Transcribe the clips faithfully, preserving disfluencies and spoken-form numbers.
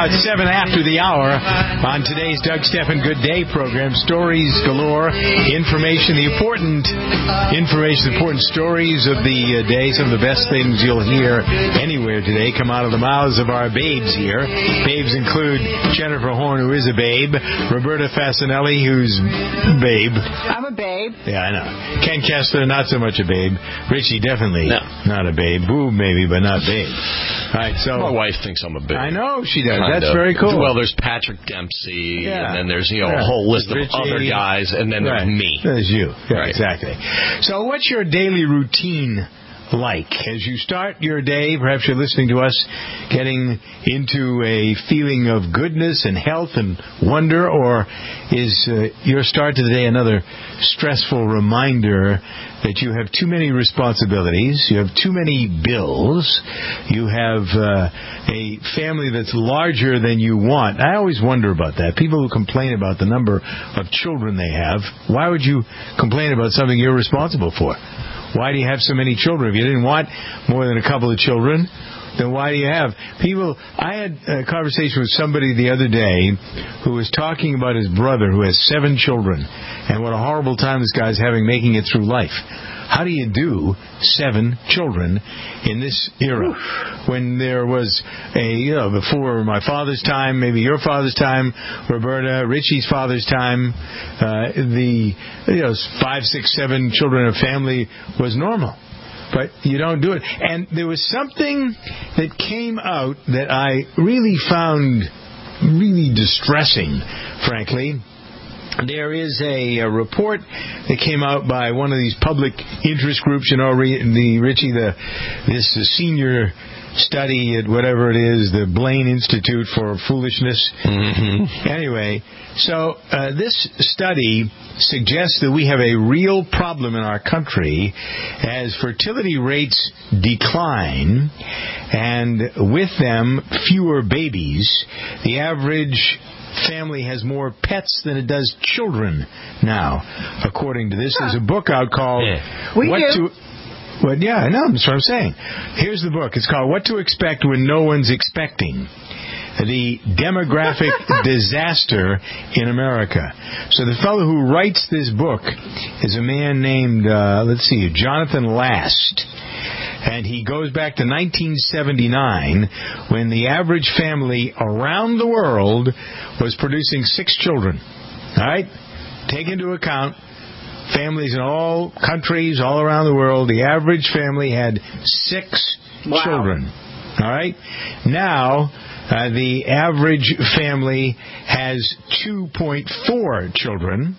about seven after the hour on today's Doug Stephan Good Day program. Stories galore, information, the important information, the important stories of the uh, day. Some of the best things you'll hear anywhere today come out of the mouths of our babes here. Babes include Jennifer Horn, who is a babe, Roberta Fasanelli, who's babe. I'm a babe. Yeah, I know. Ken Kessler, not so much a babe. Richie, definitely no. not a babe. Boo, maybe, but not babe. All right, so my wife thinks I'm a babe. I know she does. Kind That's of. very cool. Well, there's Patrick Dempsey, yeah. and then there's you know yeah. a whole list of Richie. other guys, and then right. there's me. There's you. Yeah, right. Exactly. So, what's your daily routine like? As you start your day, perhaps you're listening to us, getting into a feeling of goodness and health and wonder, or is uh, your start to the day another stressful reminder that you have too many responsibilities, you have too many bills, you have uh, a family that's larger than you want? I always wonder about that. People who complain about the number of children they have, why would you complain about something you're responsible for? Why do you have so many children? If you didn't want more than a couple of children, then why do you have people? I had a conversation with somebody the other day who was talking about his brother who has seven children and what a horrible time this guy's having making it through life. How do you do seven children in this era when there was a, you know, before my father's time, maybe your father's time, Roberta, Richie's father's time, uh, the, you know, five, six, seven children in a family was normal. But you don't do it. And there was something that came out that I really found really distressing, frankly. There is a, a report that came out by one of these public interest groups, you know, the Richie, the this the senior study at whatever it is, the Blaine Institute for Foolishness. Mm-hmm. Anyway, so uh, this study suggests that we have a real problem in our country as fertility rates decline, and with them fewer babies. The average family has more pets than it does children now, according to this. There's a book out called yeah. we What do. to Well, yeah, I know. That's what I'm saying. Here's the book. It's called What to Expect When No One's Expecting. The Demographic Disaster in America. So the fellow who writes this book is a man named, uh, let's see, Jonathan Last. And he goes back to nineteen seventy-nine when the average family around the world was producing six children. All right? Take into account families in all countries, all around the world. The average family had six wow. children. All right? Now, uh, the average family has two point four children.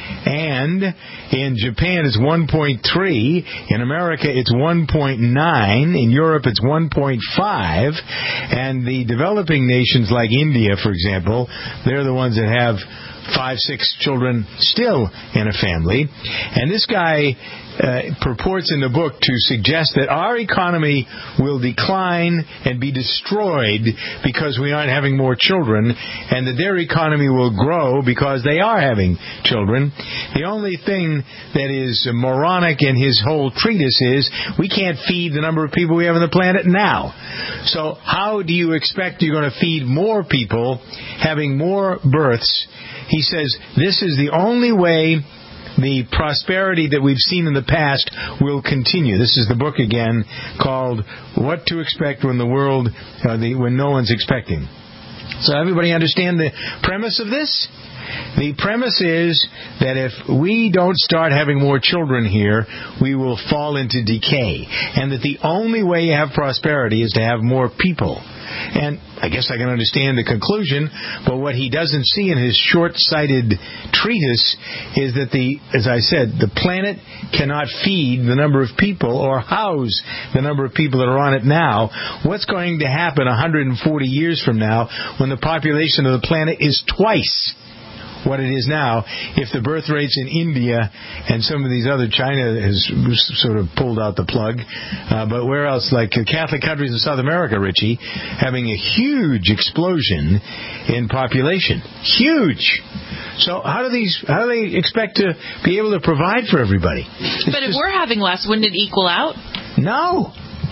And in Japan, it's one point three. In America, it's one point nine. In Europe, it's one point five. And the developing nations like India, for example, they're the ones that have five, six children still in a family. And this guy uh, purports in the book to suggest that our economy will decline and be destroyed because we aren't having more children, and that their economy will grow because they are having children. The only thing that is moronic in his whole treatise is we can't feed the number of people we have on the planet now. So how do you expect you're going to feed more people having more births? He says this is the only way the prosperity that we've seen in the past will continue. This is the book again called What to Expect When the World, uh, the, when No One's Expecting. So everybody understand the premise of this? The premise is that if we don't start having more children here, we will fall into decay. And that the only way you have prosperity is to have more people. And I guess I can understand the conclusion, but what he doesn't see in his short-sighted treatise is that, the, as I said, the planet cannot feed the number of people or house the number of people that are on it now. What's going to happen one hundred forty years from now when the population of the planet is twice what it is now, if the birth rates in India and some of these other, China has sort of pulled out the plug, uh, but where else, like Catholic countries in South America, Richie, having a huge explosion in population. Huge! So how do these, how do they expect to be able to provide for everybody? It's but if just, we're having less, wouldn't it equal out? No.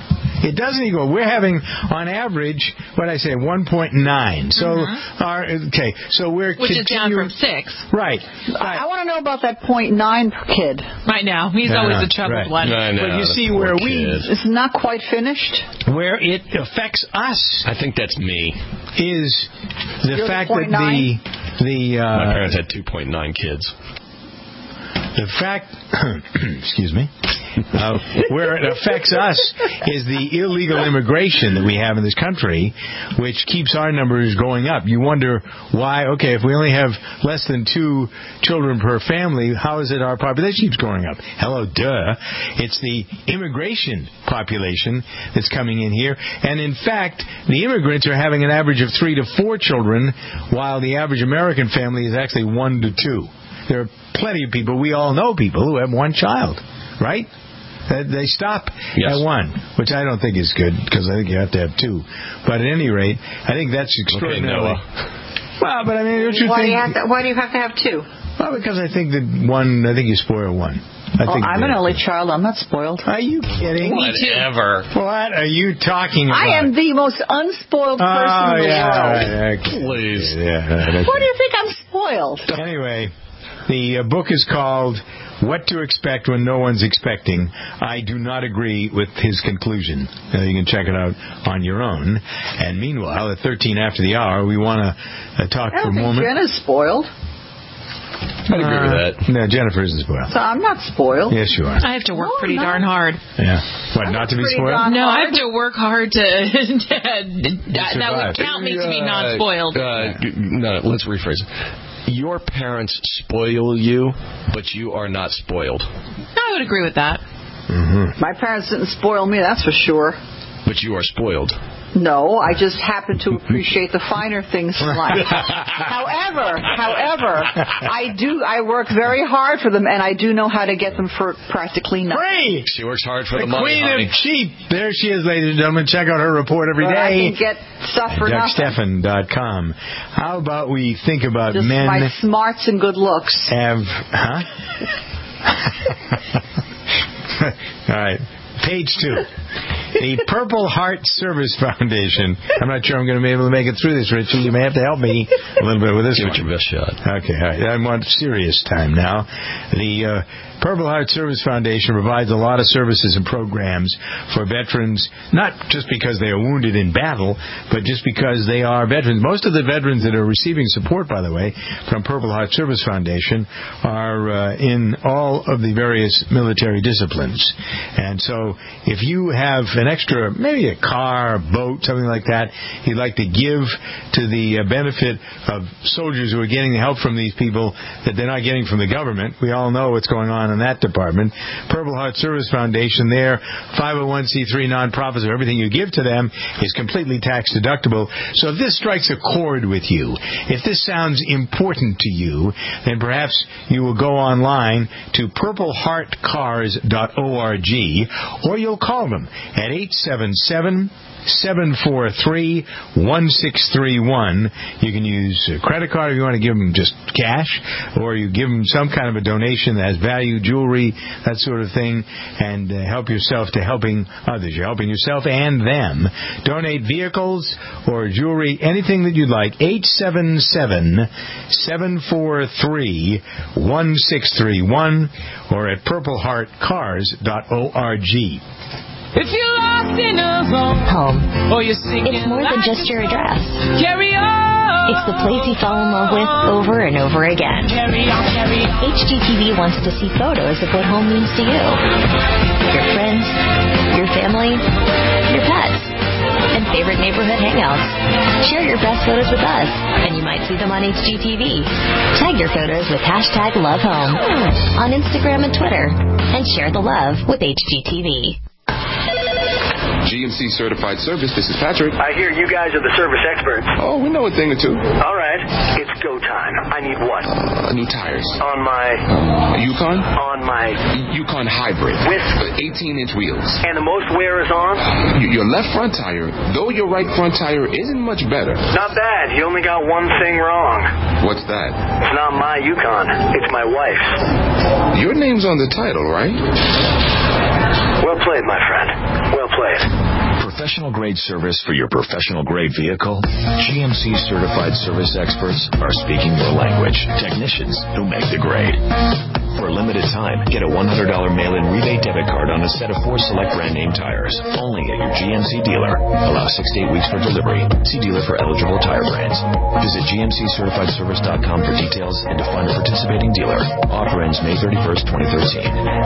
It doesn't equal. We're having, on average, what I say, one point nine. So, mm-hmm. our, okay, so we're Which continue- is down from six. Right. I, I want to know about that point nine per kid. Right now. He's no, always no, the troubled right. one. No, no, but you see where we... It's not quite finished. Where it affects us... I think that's me. ...is the You're fact the that the... the uh, My parents had two point nine kids. The fact, excuse me, uh, where it affects us is the illegal immigration that we have in this country, which keeps our numbers going up. You wonder why, okay, if we only have less than two children per family, how is it our population keeps going up? Hello, duh. It's the immigration population that's coming in here. And in fact, the immigrants are having an average of three to four children, while the average American family is actually one to two. There are plenty of people, we all know people who have one child, right? They stop yes. at one, which I don't think is good, because I think you have to have two. But at any rate, I think that's extraordinary. Okay, well, but I mean, don't you why think... Do you have to, why do you have to have two? Well, because I think that one, I think you spoil one. I oh, think I'm an only child. I'm not spoiled. Are you kidding? Whatever. What are you talking about? I am the most unspoiled person oh, in the yeah, world. Right, okay. Please. Yeah, what do you think I'm spoiled? Anyway, the uh, book is called What to Expect When No One's Expecting. I do not agree with his conclusion. Uh, you can check it out on your own. And meanwhile, at thirteen after the hour, we want to uh, talk I for a don't think moment. Jenna's spoiled. I'd agree with that. Uh, no, Jennifer isn't spoiled. So I'm not spoiled. Yes, you are. I have to work No, pretty no. darn hard. Yeah. What, I'm not to be pretty spoiled? darn No, I hard. have to work hard to... that, that would count me to be not spoiled. Uh, no, let's rephrase it. Your parents spoil you, but you are not spoiled. I would agree with that. Mm-hmm. My parents didn't spoil me, that's for sure. But you are spoiled. No, I just happen to appreciate the finer things in life. however, however, I do. I work very hard for them, and I do know how to get them for practically nothing. Free! She works hard for the the money, queen honey. of cheap. There she is, ladies and gentlemen. Check out her report every But day. I can get stuff for Doug nothing. Stephan dot com. How about we think about Just men my smarts and good looks. have... Huh? All right. Page two. The Purple Heart Service Foundation. I'm not sure I'm going to be able to make it through this, Richie. You may have to help me a little bit with this Give one. it your best shot. Okay, all right. I want serious time now. The uh, Purple Heart Service Foundation provides a lot of services and programs for veterans, not just because they are wounded in battle, but just because they are veterans. Most of the veterans that are receiving support, by the way, from Purple Heart Service Foundation are uh, in all of the various military disciplines. And so if you have an extra, maybe a car, a boat, something like that, you'd like to give to the uh, benefit of soldiers who are getting help from these people that they're not getting from the government. We all know what's going on in that department. Purple Heart Service Foundation, their five oh one c three nonprofits, everything you give to them is completely tax deductible. So if this strikes a chord with you, if this sounds important to you, then perhaps you will go online to purple heart cars dot org, or you'll call them at eight seven seven, seven four three, one six three one. You can use a credit card if you want to give them just cash, or you give them some kind of a donation that has value, jewelry, that sort of thing, and uh, help yourself to helping others. You're helping yourself and them. Donate vehicles or jewelry, anything that you'd like. eight seven seven, seven four three, one six three one, or at purple heart cars dot org. If you're lost in a zone, Home. or you're singing, It's more than just your address. carry on. It's the place you fall in love with over and over again. Carry on, carry on. H G T V wants to see photos of what home means to you. Your friends, your family, your pets, and favorite neighborhood hangouts. Share your best photos with us, and you might see them on H G T V. Tag your photos with hashtag LoveHome on Instagram and Twitter, and share the love with H G T V. G M C Certified Service, this is Patrick. I hear you guys are the service experts. Oh, we know a thing or two. All right, it's go time. I need what? Uh, new tires. On my... Uh, Yukon? On my... Yukon Hybrid. With? eighteen-inch wheels. And the most wear is on? Y- your left front tire, though your right front tire isn't much better. Not bad. You only got one thing wrong. What's that? It's not my Yukon. It's my wife's. Your name's on the title, right? Well played, my friend. Well played. Professional-grade service for your professional-grade vehicle? G M C certified service experts are speaking your language. Technicians who make the grade. For a limited time, get a one hundred dollars mail-in rebate debit card on a set of four select brand name tires. Only at your G M C dealer. Allow six to eight weeks for delivery. See dealer for eligible tire brands. Visit G M C certified service dot com for details and to find a participating dealer. Offer ends May thirty-first, twenty thirteen.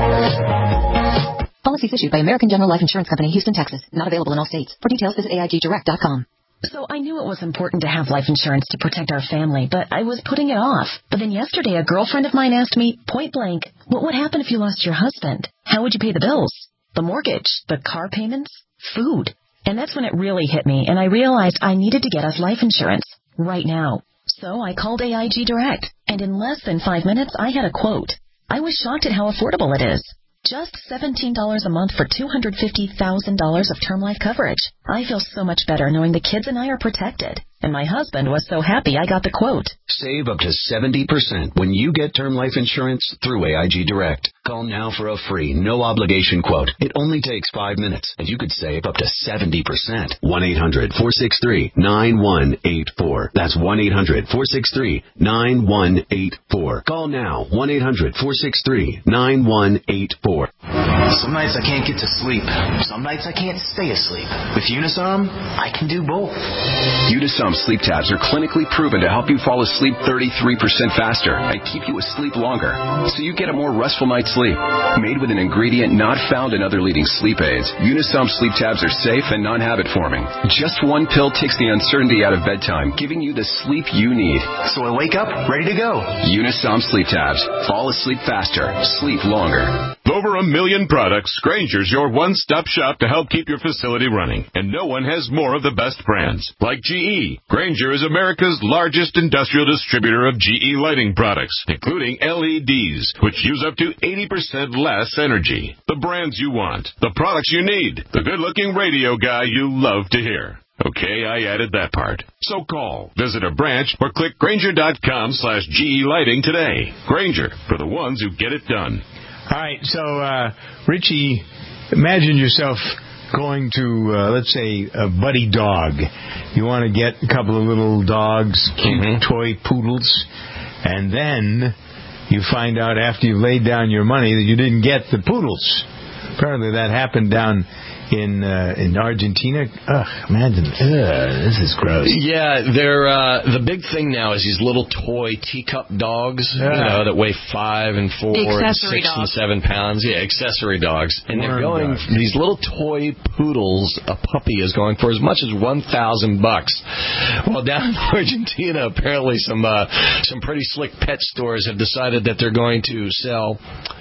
Policies issued by American General Life Insurance Company, Houston, Texas. Not available in all states. For details, visit A I G direct dot com. So I knew it was important to have life insurance to protect our family, but I was putting it off. But then yesterday, a girlfriend of mine asked me, point blank, what would happen if you lost your husband? How would you pay the bills? The mortgage? The car payments? Food? And that's when it really hit me, and I realized I needed to get us life insurance right now. So I called A I G Direct, and in less than five minutes, I had a quote. I was shocked at how affordable it is. Just seventeen dollars a month for two hundred fifty thousand dollars of term life coverage. I feel so much better knowing the kids and I are protected. And my husband was so happy I got the quote. Save up to seventy percent when you get term life insurance through A I G Direct. Call now for a free, no-obligation quote. It only takes five minutes, and you could save up to seventy percent. one eight hundred four six three nine one eight four. That's one eight hundred four six three nine one eight four. Call now, one eight hundred four six three nine one eight four. Some nights I can't get to sleep. Some nights I can't stay asleep. With Unisom, I can do both. Unisom sleep tabs are clinically proven to help you fall asleep thirty-three percent faster and keep you asleep longer, so you get a more restful night's sleep. Made with an ingredient not found in other leading sleep aids, Unisom sleep tabs are safe and non-habit forming. Just one pill takes the uncertainty out of bedtime, giving you the sleep you need. So I wake up ready to go. Unisom sleep tabs. Fall asleep faster. Sleep longer. Over a million products, Grainger's your one-stop shop to help keep your facility running. And no one has more of the best brands. Like G E. Grainger is America's largest industrial distributor of G E lighting products, including L E Ds, which use up to eighty percent less energy. The brands you want. The products you need. The good-looking radio guy you love to hear. Okay, I added that part. So call, visit a branch, or click Grainger.com slash GE Lighting today. Grainger, for the ones who get it done. All right, so, uh, Richie, imagine yourself going to, uh, let's say, a buddy dog. You want to get a couple of little dogs, cute mm-hmm. toy poodles, and then you find out after you've laid down your money that you didn't get the poodles. Apparently that happened down in uh, in Argentina. Ugh, imagine. Ugh, this is gross. Yeah, they're uh, the big thing now is these little toy teacup dogs, yeah. you know, that weigh five and four and six dogs. and seven pounds. Yeah, accessory dogs, and Worm they're going. Dogs. These little toy poodles. A puppy is going for as much as one thousand bucks. Well, down in Argentina, apparently some uh, some pretty slick pet stores have decided that they're going to sell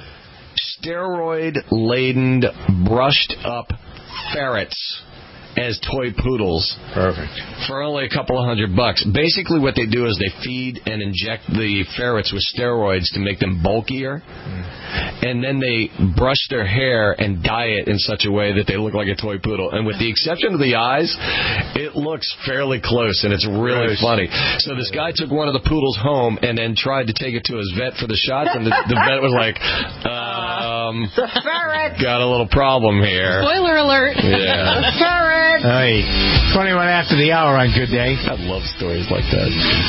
steroid-laden, brushed-up ferrets as toy poodles. Perfect. For only a couple of hundred bucks. Basically what they do is they feed and inject the ferrets with steroids to make them bulkier. Mm. And then they brush their hair and dye it in such a way that they look like a toy poodle. And with the exception of the eyes, it looks fairly close, and it's really gross. Funny. So this guy took one of the poodles home and then tried to take it to his vet for the shots, and the, the vet was like, um, the ferret. Got a little problem here. Spoiler alert. Yeah. The ferret. Hey, twenty-one after the hour on Good Day. I love stories like that.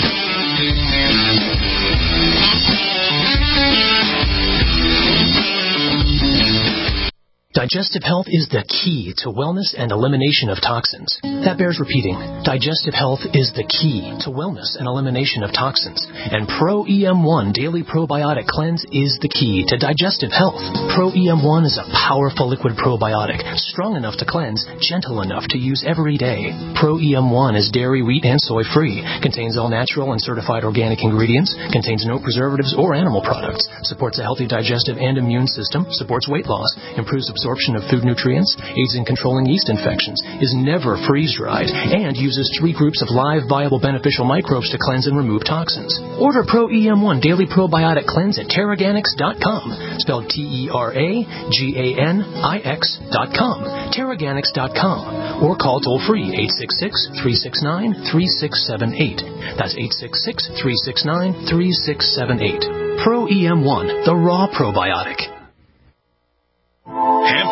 Digestive health is the key to wellness and elimination of toxins. That bears repeating. Digestive health is the key to wellness and elimination of toxins. And Pro E M one Daily Probiotic Cleanse is the key to digestive health. Pro E M one is a powerful liquid probiotic, strong enough to cleanse, gentle enough to use every day. Pro E M one is dairy, wheat, and soy-free, contains all natural and certified organic ingredients, contains no preservatives or animal products, supports a healthy digestive and immune system, supports weight loss, improves absorption absorption of food nutrients, aids in controlling yeast infections, is never freeze-dried, and uses three groups of live, viable, beneficial microbes to cleanse and remove toxins. Order Pro E M one Daily Probiotic Cleanse at Terraganix dot com, spelled T E R A G A N I X dot com, Terraganix dot com, or call toll-free eight six six, three six nine, three six seven eight. That's eight six six, three six nine, three six seven eight. Pro E M one, the raw probiotic. Hemp U S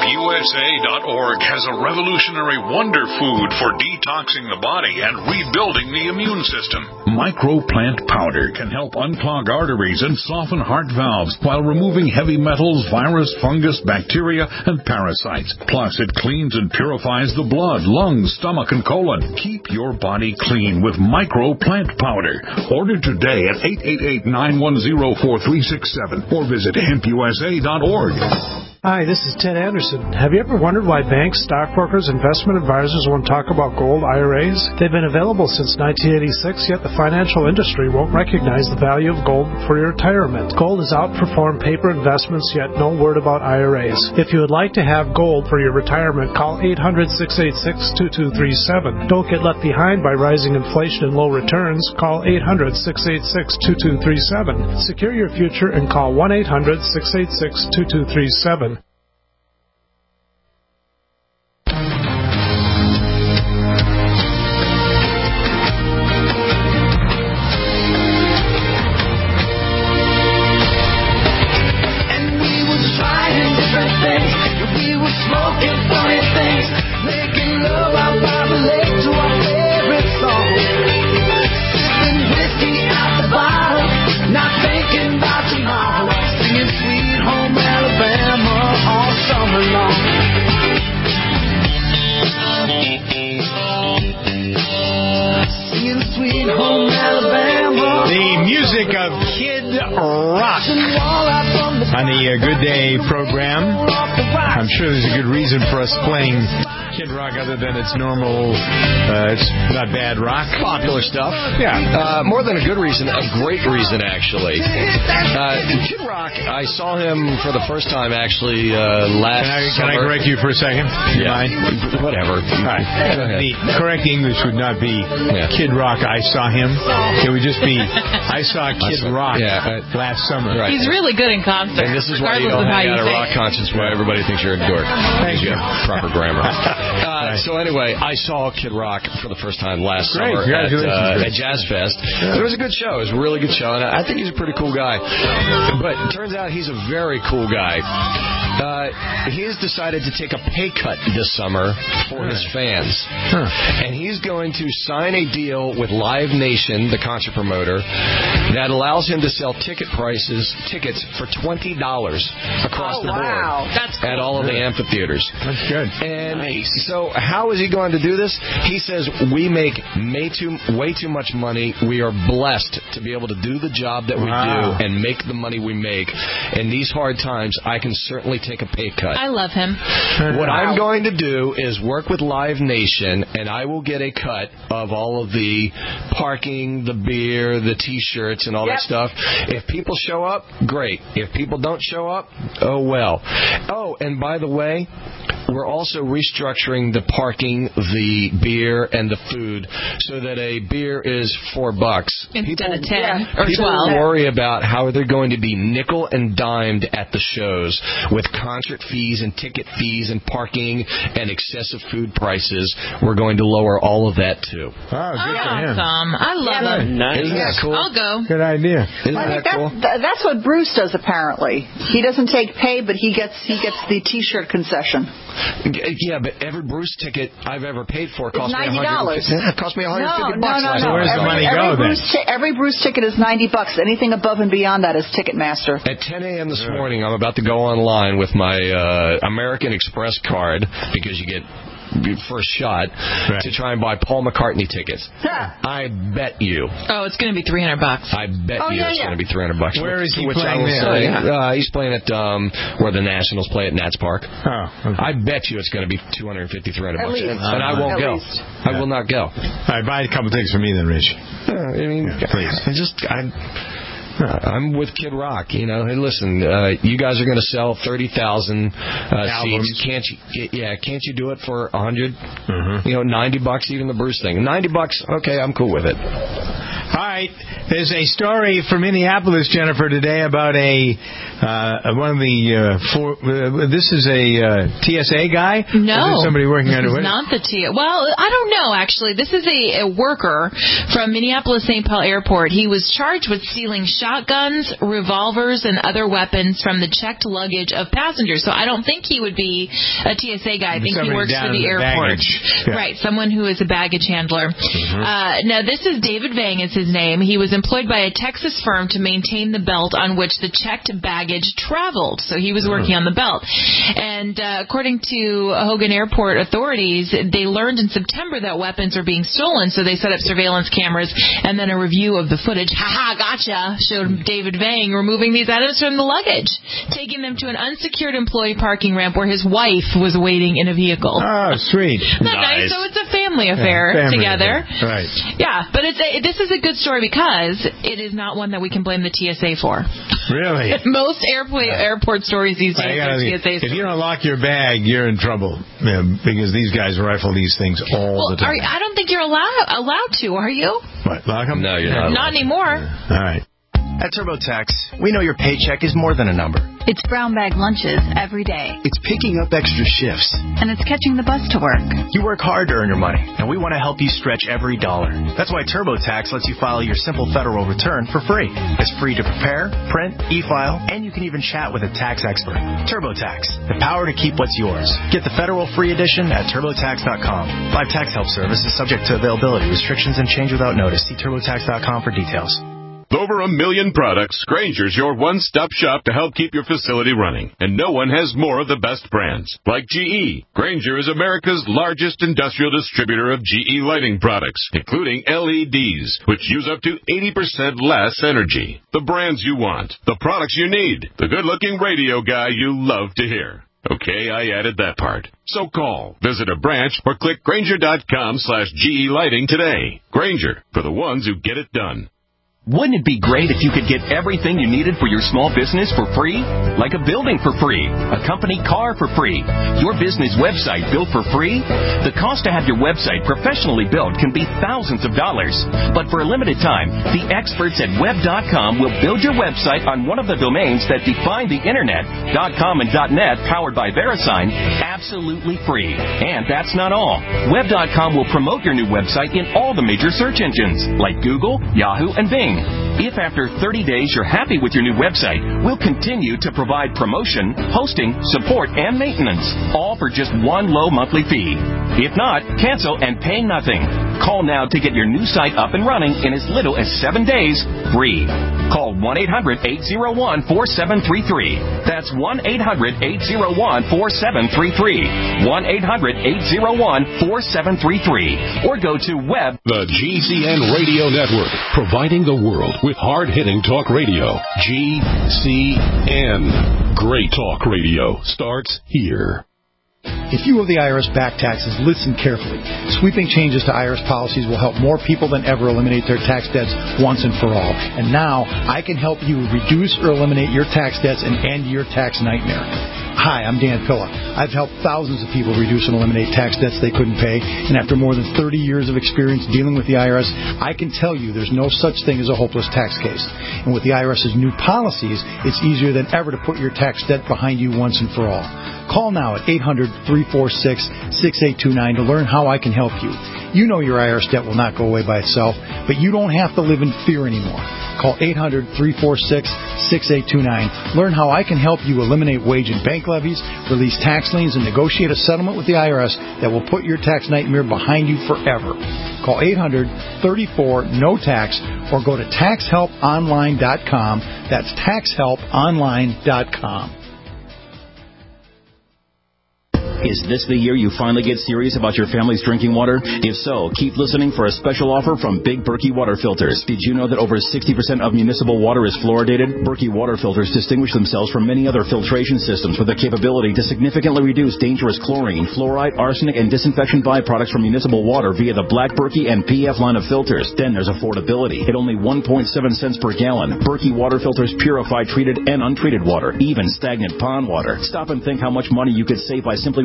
S A dot org has a revolutionary wonder food for detoxing the body and rebuilding the immune system. Microplant powder can help unclog arteries and soften heart valves while removing heavy metals, virus, fungus, bacteria, and parasites. Plus, it cleans and purifies the blood, lungs, stomach, and colon. Keep your body clean with Microplant powder. Order today at eight eight eight, nine one zero, four three six seven or visit hemp U S A dot org. Hi, this is Ted Anderson. Have you ever wondered why banks, stockbrokers, investment advisors won't talk about gold I R As? They've been available since nineteen eighty-six, yet the financial industry won't recognize the value of gold for your retirement. Gold has outperformed paper investments, yet no word about I R As. If you would like to have gold for your retirement, call eight hundred, six eight six, two two three seven. Don't get left behind by rising inflation and low returns. Call eight hundred, six eight six, two two three seven. Secure your future and call one eight hundred, six eight six, two two three seven. On the uh, Good Day program. I'm sure there's a good reason for us playing Kid Rock other than its normal, uh, it's not bad rock. Popular stuff. Yeah. Uh, more than a good reason, a great reason, actually. Uh, Kid Rock, I saw him for the first time, actually, uh, last Can I, can summer. I correct you for a second? Yeah. Mind? Whatever. All right. The correct English would not be yeah. Kid Rock, I saw him. It would just be, I saw Kid I saw, Rock yeah, uh, last summer. Right. He's really good in concert. And this is why you don't hang out at Rock Concerts where everybody thinks you're a dork. Thank you. You have proper grammar. Uh, right. So anyway, I saw Kid Rock for the first time last Great. summer at, uh, at Jazz Fest. Yeah. It was a good show. It was a really good show, and I think he's a pretty cool guy. But it turns out he's a very cool guy. Uh, he has decided to take a pay cut this summer for his fans. Huh. And he's going to sign a deal with Live Nation, the concert promoter, that allows him to sell ticket prices, tickets for twenty dollars across oh, the board wow. That's cool. at all of the amphitheaters. That's good. And nice. So how is he going to do this? He says, we make way too, way too much money. We are blessed to be able to do the job that we wow. do and make the money we make. In these hard times, I can certainly take a pay cut. I love him. What wow. I'm going to do is work with Live Nation, and I will get a cut of all of the parking, the beer, the T-shirts, and all yep. that stuff. If people show up, great. If people don't show up, oh well. Oh, and by the way, we're also restructuring the parking, the beer, and the food so that a beer is four bucks. Instead people, of ten yeah, or people twelve. worry about how they're going to be nickel and dimed at the shows with concert fees and ticket fees and parking and excessive food prices. We're going to lower all of that too. Oh, good oh, for him. Awesome. I love yeah, him. Nice. Isn't that cool? I'll go. Good idea. Isn't I that think cool? That, that's what Bruce does apparently. He doesn't take pay, but he gets he gets the T-shirt concession. Yeah, but every Bruce ticket I've ever paid for cost it's me ninety dollars. Yeah, it cost me one hundred fifty no, bucks. No, no, no. So where's every, the money every go Bruce then? T- every Bruce ticket is ninety bucks. Anything above and beyond that is Ticketmaster. At ten a.m. this morning, I'm about to go online with my uh, American Express card because you get first shot right. to try and buy Paul McCartney tickets. Yeah. I bet you. Oh, it's going to be three hundred bucks. I bet oh, you yeah, it's yeah. going to be three hundred bucks. Where which, is he which playing I will there? say, Yeah. uh, he's playing at um, where the Nationals play at Nats Park. Oh, okay. I bet you it's going to be two hundred fifty, three hundred bucks. Least. And I won't At go. least. I will not go. All right, buy a couple things for me then, Rich. Uh, I mean, yeah, please. I just, I, I'm with Kid Rock. You know, hey, listen, uh, you guys are going to sell thirty thousand uh, seats. Can't you? Yeah, can't you do it for a hundred? Mm-hmm. You know, ninety bucks, even the Bruce thing. Ninety bucks. Okay, I'm cool with it. All right. right. There's a story from Minneapolis, Jennifer, today about a uh, one of the uh, four. Uh, this is a uh, T S A guy. No, or is this somebody working this under is not the T. Well, I don't know. Actually, this is a, a worker from Minneapolis Saint Paul Airport. He was charged with stealing shotguns, revolvers, and other weapons from the checked luggage of passengers. So I don't think he would be a T S A guy. I think somebody he works for the, the airport. Yeah. Right, someone who is a baggage handler. Mm-hmm. Uh, now, this is David Vang is his name. He was employed by a Texas firm to maintain the belt on which the checked baggage traveled. So he was working on the belt. And uh, according to Hogan Airport authorities, they learned in September that weapons are being stolen, so they set up surveillance cameras, and then a review of the footage, ha-ha, gotcha, showed David Vang removing these items from the luggage, taking them to an unsecured employee parking ramp where his wife was waiting in a vehicle. Oh, sweet. Isn't that nice? So it's a family affair yeah, family together. Affair. Right. Yeah, but it's a, this is a good story because it is not one that we can blame the T S A for. Really? Most airport airport stories these days are T S A stories. If you don't lock your bag, you're in trouble yeah, because these guys rifle these things all well, the time. Are, I don't think you're allowed allowed to, are you? What, lock them? No, you're not. Not anymore. All right. At TurboTax, we know your paycheck is more than a number. It's brown bag lunches every day. It's picking up extra shifts. And it's catching the bus to work. You work hard to earn your money, and we want to help you stretch every dollar. That's why TurboTax lets you file your simple federal return for free. It's free to prepare, print, e-file, and you can even chat with a tax expert. TurboTax, the power to keep what's yours. Get the federal free edition at TurboTax dot com. Live tax help service is subject to availability, restrictions, and change without notice. See TurboTax dot com for details. Over a million products, Grainger's your one-stop shop to help keep your facility running. And no one has more of the best brands. Like G E. Grainger is America's largest industrial distributor of G E lighting products, including L E Ds, which use up to eighty percent less energy. The brands you want, the products you need, the good-looking radio guy you love to hear. Okay, I added that part. So call, visit a branch, or click Grainger.com slash GE Lighting today. Grainger, for the ones who get it done. Wouldn't it be great if you could get everything you needed for your small business for free? Like a building for free, a company car for free, your business website built for free? The cost to have your website professionally built can be thousands of dollars. But for a limited time, the experts at web dot com will build your website on one of the domains that define the internet, .com and .net, powered by VeriSign, absolutely free. And that's not all. web dot com will promote your new website in all the major search engines, like Google, Yahoo, and Bing. If after thirty days you're happy with your new website, we'll continue to provide promotion, hosting, support, and maintenance, all for just one low monthly fee. If not, cancel and pay nothing. Call now to get your new site up and running in as little as seven days, free. Call one eight hundred eight oh one four seven three three. That's one eight hundred eight oh one four seven three three. one eight hundred eight oh one four seven three three. Or go to web. The G C N Radio Network, providing the world with hard-hitting talk radio. G C N. Great talk radio starts here. If you owe the I R S back taxes, listen carefully. Sweeping changes to I R S policies will help more people than ever eliminate their tax debts once and for all. And now, I can help you reduce or eliminate your tax debts and end your tax nightmare. Hi, I'm Dan Pilla. I've helped thousands of people reduce and eliminate tax debts they couldn't pay, and after more than thirty years of experience dealing with the I R S, I can tell you there's no such thing as a hopeless tax case. And with the IRS's new policies, it's easier than ever to put your tax debt behind you once and for all. Call now at eight hundred three four six six eight two nine to learn how I can help you. You know your I R S debt will not go away by itself, but you don't have to live in fear anymore. Call eight hundred three four six six eight two nine. Learn how I can help you eliminate wage and bank levies, release tax liens, and negotiate a settlement with the I R S that will put your tax nightmare behind you forever. Call eight hundred three four N O tax or go to tax help online dot com. That's tax help online dot com. Is this the year you finally get serious about your family's drinking water? If so, keep listening for a special offer from Big Berkey Water Filters. Did you know that over sixty percent of municipal water is fluoridated? Berkey Water Filters distinguish themselves from many other filtration systems with the capability to significantly reduce dangerous chlorine, fluoride, arsenic, and disinfection byproducts from municipal water via the Black Berkey and P F line of filters. Then there's affordability. At only one point seven cents per gallon, Berkey Water Filters purify treated and untreated water, even stagnant pond water. Stop and think how much money you could save by simply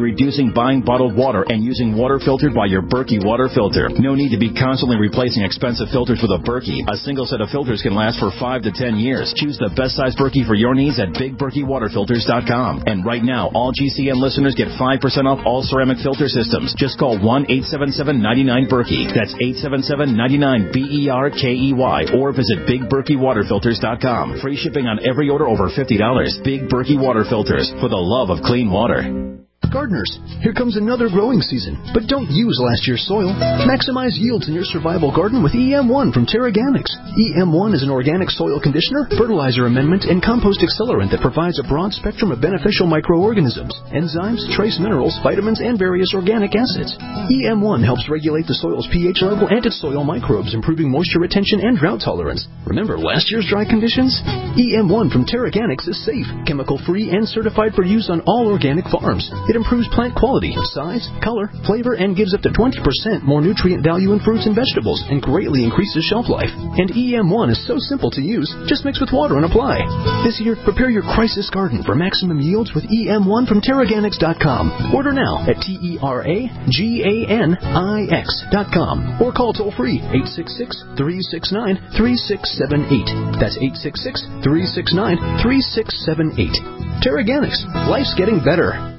reducing buying bottled water and using water filtered by your Berkey water filter. No need to be constantly replacing expensive filters with a Berkey. A single set of filters can last for five to ten years. Choose the best size Berkey for your needs at big berkey water filters dot com. And right now, all G C N listeners get five percent off all ceramic filter systems. Just call one eight seven seven, nine nine, Berkey. That's eight seven seven, nine nine, B E R K E Y. Or visit big berkey water filters dot com. Free shipping on every order over fifty dollars. Big Berkey Water Filters, for the love of clean water. Gardeners, here comes another growing season, but don't use last year's soil. Maximize yields in your survival garden with E M one from TerraGanix. E M one is an organic soil conditioner, fertilizer amendment, and compost accelerant that provides a broad spectrum of beneficial microorganisms, enzymes, trace minerals, vitamins, and various organic acids. E M one helps regulate the soil's pH level and its soil microbes, improving moisture retention and drought tolerance. Remember last year's dry conditions? E M one from TerraGanix is safe, chemical-free, and certified for use on all organic farms. It improves plant quality, size, color, flavor, and gives up to twenty percent more nutrient value in fruits and vegetables and greatly increases shelf life. And E M one is so simple to use, just mix with water and apply. This year, prepare your crisis garden for maximum yields with E M one from Terraganix dot com. Order now at T E R A G A N I X dot com or call toll-free eight six six, three six nine, three six seven eight. That's eight six six, three six nine, three six seven eight. Terraganix. Life's getting better.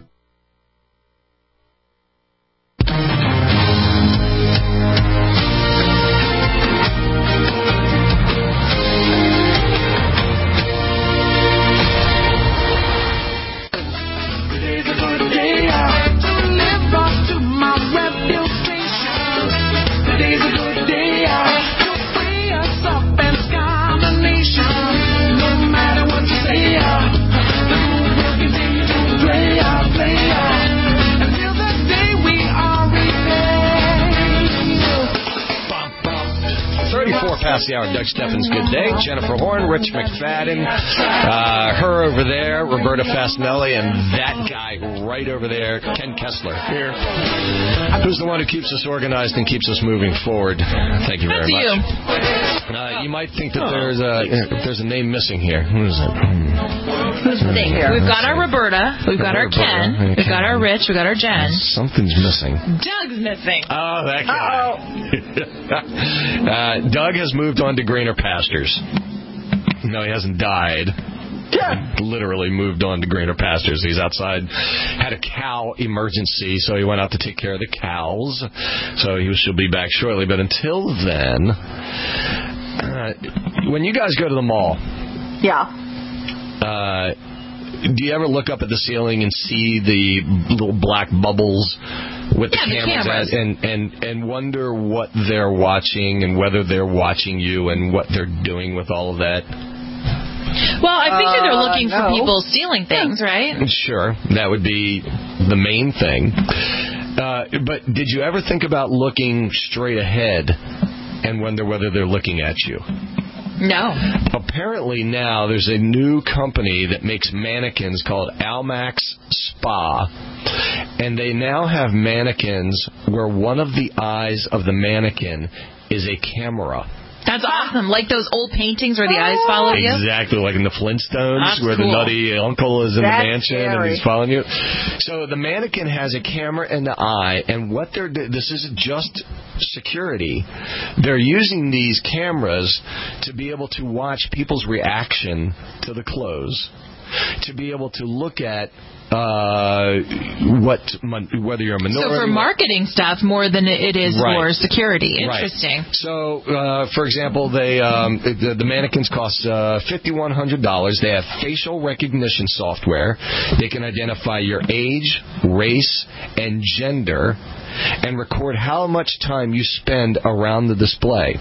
Past the hour, Doug Steffens, good day. Jennifer Horn, Rich McFadden, uh, her over there, Roberta Fasinelli, and that guy right over there, Ken Kessler. Here. Who's the one who keeps us organized and keeps us moving forward. Thank you very That's much. You. Uh, you might think that there's a there's a name missing here. Who is it? Who's missing here? We've got our Roberta, we've got our Ken, Roberta. we've got our Rich, we've got our Jen. Something's missing. Doug's missing. Oh, that guy. uh, Doug has moved on to greener pastures. No, he hasn't died. Yeah. Literally moved on to greener pastures. He's outside, had a cow emergency, so he went out to take care of the cows. So he should be back shortly. But until then, uh, when you guys go to the mall, yeah. Uh, do you ever look up at the ceiling and see the little black bubbles with yeah, the cameras, the cameras. At, and, and, and wonder what they're watching and whether they're watching you and what they're doing with all of that? Well, I think uh, they're looking no. for people stealing things, right? Sure. That would be the main thing. Uh, but did you ever think about looking straight ahead and wonder whether they're looking at you? No. Apparently now there's a new company that makes mannequins called Almax Spa, and they now have mannequins where one of the eyes of the mannequin is a camera. That's awesome. Like those old paintings where the eyes follow you? Exactly, like in the Flintstones, That's where cool. the nutty uncle is in That's the mansion scary. and he's following you. So the mannequin has a camera in the eye, and what they're this isn't just security. They're using these cameras to be able to watch people's reaction to the clothes, to be able to look at uh, what whether you're a minority. So for marketing stuff more than it is right. for security. Interesting. Right. So, uh, for example, they um, the, the mannequins cost uh, five thousand one hundred dollars. They have facial recognition software. They can identify your age, race, and gender, and record how much time you spend around the display.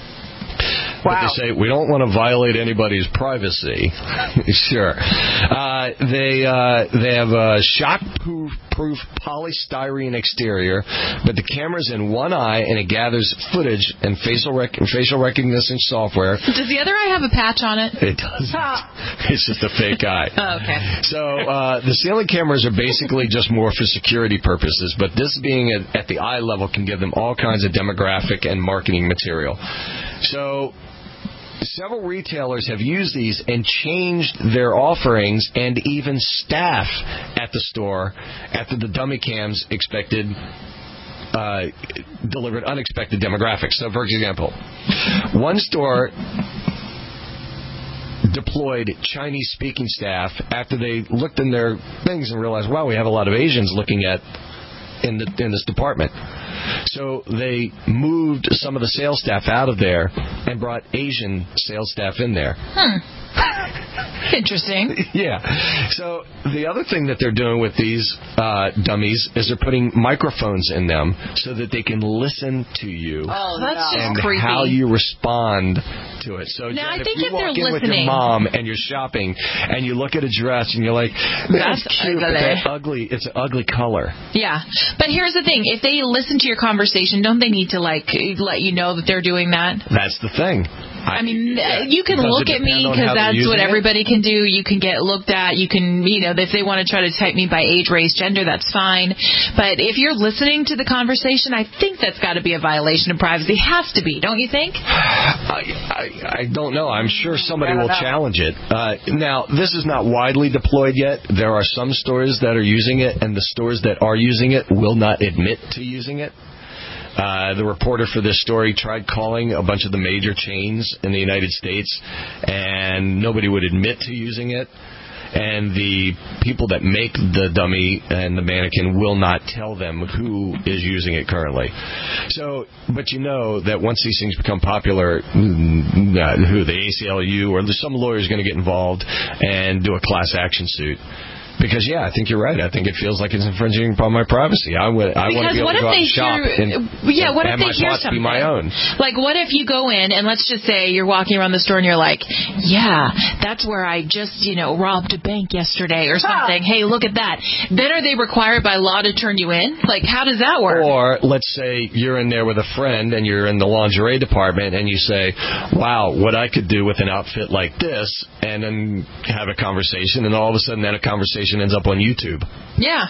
Wow. But they say, we don't want to violate anybody's privacy. Sure. Uh, they uh, they have a shock-proof polystyrene exterior, but the camera's in one eye, and it gathers footage and facial rec- facial recognition software. Does the other eye have a patch on it? It doesn't. It's just a fake eye. Oh, okay. So uh, the ceiling cameras are basically just more for security purposes, but this being at, at the eye level can give them all kinds of demographic and marketing material. So several retailers have used these and changed their offerings and even staff at the store after the dummy cams expected uh, delivered unexpected demographics. So, for example, one store deployed Chinese-speaking staff after they looked in their things and realized, wow, we have a lot of Asians looking at in the in this department. So they moved some of the sales staff out of there and brought Asian sales staff in there. Hmm. Interesting. Yeah. So the other thing that they're doing with these uh, dummies is they're putting microphones in them so that they can listen to you. Oh, that's and just creepy. how you respond to it. So now, Jen, I think if you if walk they're in with listening, your mom and you're shopping and you look at a dress and you're like, that's cute, but that ugly, it's an ugly color. Yeah. But here's the thing. If they listen to your conversation, don't they need to, like, let you know that they're doing that? That's the thing. I, I mean, yeah. you can Does look at me because that's what everybody can do. You can get looked at. You can, you know, if they want to try to type me by age, race, gender, that's fine. But if you're listening to the conversation, I think that's got to be a violation of privacy. Has to be, don't you think? I, I, I don't know. I'm sure somebody will know. challenge it. Uh, now, this is not widely deployed yet. There are some stores that are using it, and the stores that are using it will not admit to using it. Uh, the reporter for this story tried calling a bunch of the major chains in the United States, and nobody would admit to using it. And the people that make the dummy and the mannequin will not tell them who is using it currently. So, but you know that once these things become popular, who, the A C L U or some lawyer is going to get involved and do a class action suit. Because, yeah, I think you're right. I think it feels like it's infringing upon my privacy. I, would, I want to be able to go out and shop hear, and, yeah, what and if my they hear thoughts something? be my own. Like, what if you go in and let's just say you're walking around the store and you're like, yeah, that's where I just, you know, robbed a bank yesterday or something. Hey, look at that. Then are they required by law to turn you in? Like, how does that work? Or let's say you're in there with a friend and you're in the lingerie department and you say, wow, what I could do with an outfit like this, and then have a conversation, and all of a sudden that a conversation ends up on YouTube. Yeah.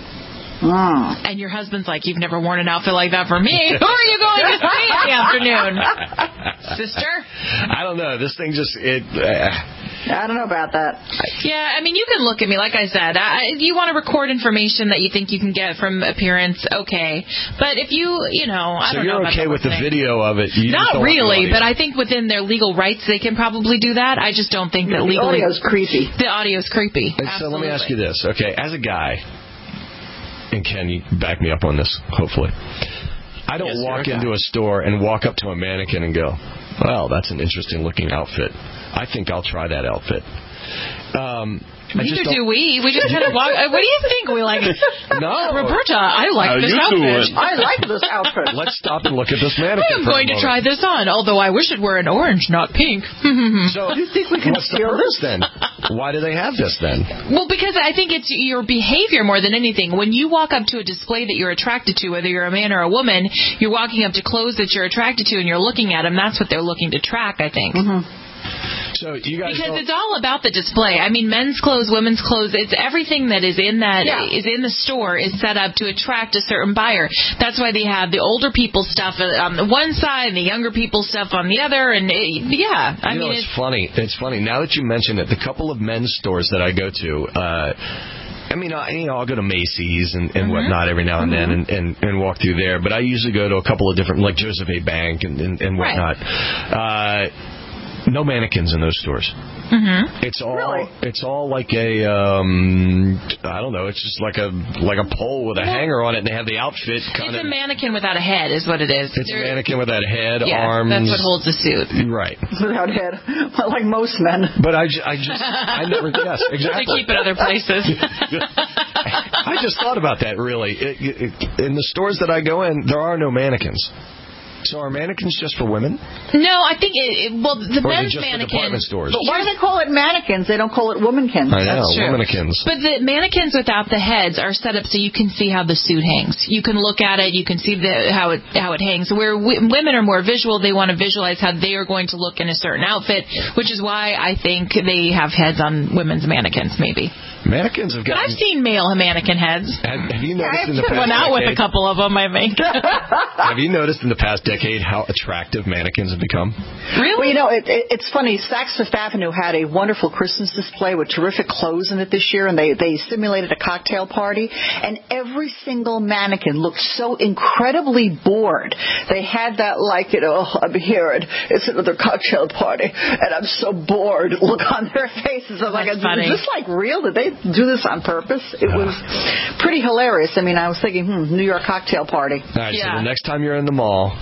Mm. And your husband's like, you've never worn an outfit like that for me. Who are you going to see in the afternoon? Sister? I don't know. This thing just, it... Uh, I don't know about that. Yeah, I mean, you can look at me. Like I said, I, if you want to record information that you think you can get from appearance, okay. But if you, you know, I so don't know. So you're okay with the video of it? You Not really, but I think within their legal rights, they can probably do that. I just don't think that the legally. The audio's creepy. The audio's creepy. And so let me ask you this, okay? As a guy, and Ken, you back me up on this, hopefully. I don't yes, walk into a store and walk up to a mannequin and go, well, that's an interesting looking outfit. I think I'll try that outfit. Um, Neither do we. We just kind of walk. What do you think? We like it. No. Roberta, I like How this you outfit. doing? I like this outfit. Let's stop and look at this mannequin. I'm going to try this on, although I wish it were an orange, not pink. So, you think we can what's the purpose then? Why do they have this then? Well, because I think it's your behavior more than anything. When you walk up to a display that you're attracted to, whether you're a man or a woman, you're walking up to clothes that you're attracted to and you're looking at them. That's what they're looking to track, I think. Mm-hmm. So you guys because don't... it's all about the display. I mean, men's clothes, women's clothes. It's everything that is in that yeah. is in the store is set up to attract a certain buyer. That's why they have the older people stuff on the one side and the younger people stuff on the other. And it, yeah, I you mean, know, it's, it's funny. It's funny now that you mention it. The couple of men's stores that I go to. Uh, I mean, I, you know, I'll go to Macy's and, and mm-hmm. whatnot every now and then and, and, and walk through there. But I usually go to a couple of different, like Joseph A. Bank and, and, and whatnot. Right. Uh, no mannequins in those stores. Mm-hmm. It's all really? It's all like a um, I don't know. It's just like a like a pole with a well, hanger on it, and they have the outfit. Kind it's of, a mannequin without a head, is what it is. It's They're, a mannequin without a head, yeah, arms. That's what holds the suit. Right. Without head, like most men. But I, I just I never yes exactly. To keep it other places. I just thought about that really. It, it, in the stores that I go in, there are no mannequins. So are mannequins just for women? No, I think it, it well the or men's just mannequins. For department stores? But why do they call it mannequins? They don't call it womankins. I know, That's true. womankins. But the mannequins without the heads are set up so you can see how the suit hangs. You can look at it, you can see the how it how it hangs. Where w- women are more visual, they want to visualize how they are going to look in a certain outfit, which is why I think they have heads on women's mannequins, maybe. Mannequins have gotten... I've seen male mannequin heads. Have, have you noticed I've in the past went out decade, with a couple of them, I think. Have you noticed in the past decade how attractive mannequins have become? Really? Well, you know, it, it, it's funny. Saks Fifth Avenue had a wonderful Christmas display with terrific clothes in it this year, and they, they simulated a cocktail party, and every single mannequin looked so incredibly bored. They had that, like, you know, oh, I'm here, and it's another cocktail party, and I'm so bored look on their faces. I'm like, is this, like, real? Did they do this on purpose? It was pretty hilarious. I mean, I was thinking, hmm, New York cocktail party. All right, yeah. So the next time you're in the mall,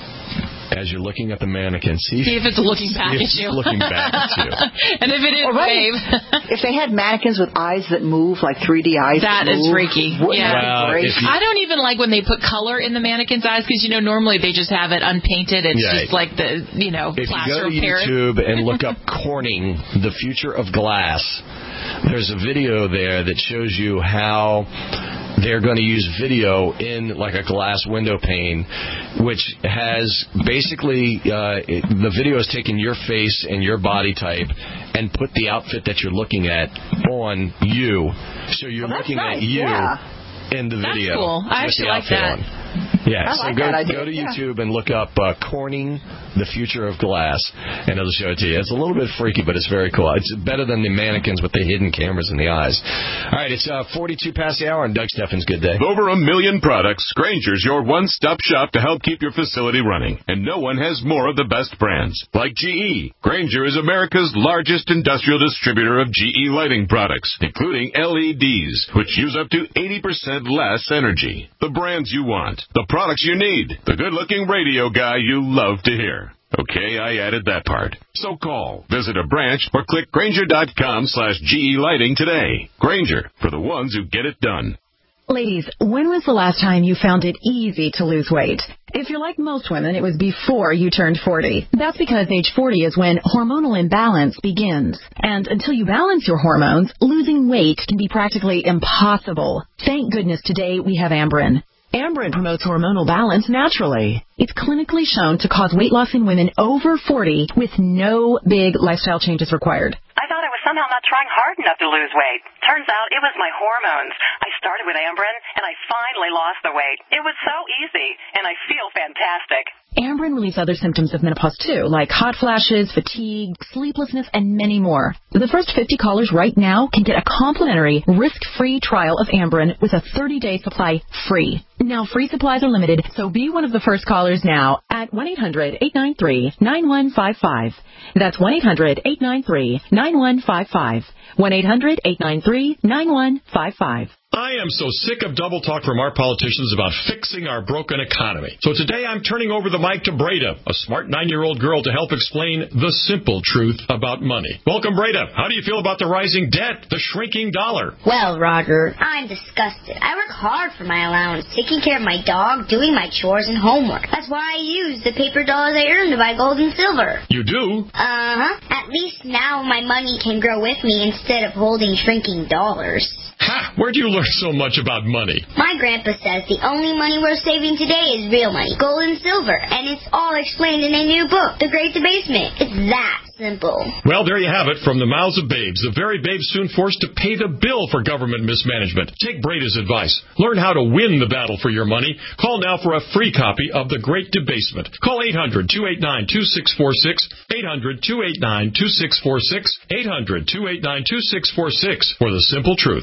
as you're looking at the mannequin, see, see if it's looking back at you. looking back at you. And if it is, right. wave. If they had mannequins with eyes that move, like three D eyes that, that is move, freaky. Yeah. Well, you, I don't even like when they put color in the mannequin's eyes, because, you know, normally they just have it unpainted. It's yeah. just like the, you know, if plaster you go to parrot. YouTube and look up Corning, the future of glass, there's a video there that shows you how they're going to use video in like a glass window pane, which has basically uh, it, the video has taken your face and your body type and put the outfit that you're looking at on you. So you're well, looking nice. at you yeah. in the video. That's cool. I actually like that. On. Yeah, I so like go, that idea. go to yeah. YouTube and look up uh, Corning, the future of glass, and it'll show it to you. It's a little bit freaky, but it's very cool. It's better than the mannequins with the hidden cameras in the eyes. All right, it's uh, forty-two past the hour on Doug Steffens' Good Day. With over a million products, Grainger's your one-stop shop to help keep your facility running. And no one has more of the best brands. Like G E. Grainger is America's largest industrial distributor of G E lighting products, including L E Ds, which use up to eighty percent less energy. The brands you want. The products you need. The good-looking radio guy you love to hear. Okay, I added that part. So call, visit a branch, or click Grainger.com slash GE Lighting today. Grainger, for the ones who get it done. Ladies, when was the last time you found it easy to lose weight? If you're like most women, it was before you turned forty. That's because age forty is when hormonal imbalance begins. And until you balance your hormones, losing weight can be practically impossible. Thank goodness today we have Amberen. Amberen promotes hormonal balance naturally. It's clinically shown to cause weight loss in women over forty with no big lifestyle changes required. I thought I was somehow not trying hard enough to lose weight. Turns out it was my hormones. I started with Amberen, and I finally lost the weight. It was so easy, and I feel fantastic. Amberen relieves other symptoms of menopause, too, like hot flashes, fatigue, sleeplessness, and many more. The first fifty callers right now can get a complimentary, risk-free trial of Amberen with a thirty-day supply free. Now, free supplies are limited, so be one of the first callers now at one eight hundred eight nine three nine one five five. That's one eight hundred eight nine three nine one five five. one eight hundred eight nine three nine one five five. I am so sick of double talk from our politicians about fixing our broken economy. So today I'm turning over the mic to Breda, a smart nine-year-old girl, to help explain the simple truth about money. Welcome, Breda. How do you feel about the rising debt, the shrinking dollar? Well, Roger, I'm disgusted. I work hard for my allowance, taking care of my dog, doing my chores and homework. That's why I use the paper dollars I earn to buy gold and silver. You do? Uh-huh. At least now my money can grow with me instead of holding shrinking dollars. Ha! Where'd you learn so much about money? My grandpa says the only money worth saving today is real money, gold and silver, and it's all explained in a new book, The Great Debasement. It's that simple. Well, there you have it, from the mouths of babes. The very babes soon forced to pay the bill for government mismanagement. Take Breda's advice. Learn how to win the battle for your money. Call now for a free copy of The Great Debasement. Call eight hundred two eight nine two six four six, eight hundred two eight nine two six four six, eight hundred two eight nine two six four six for the simple truth.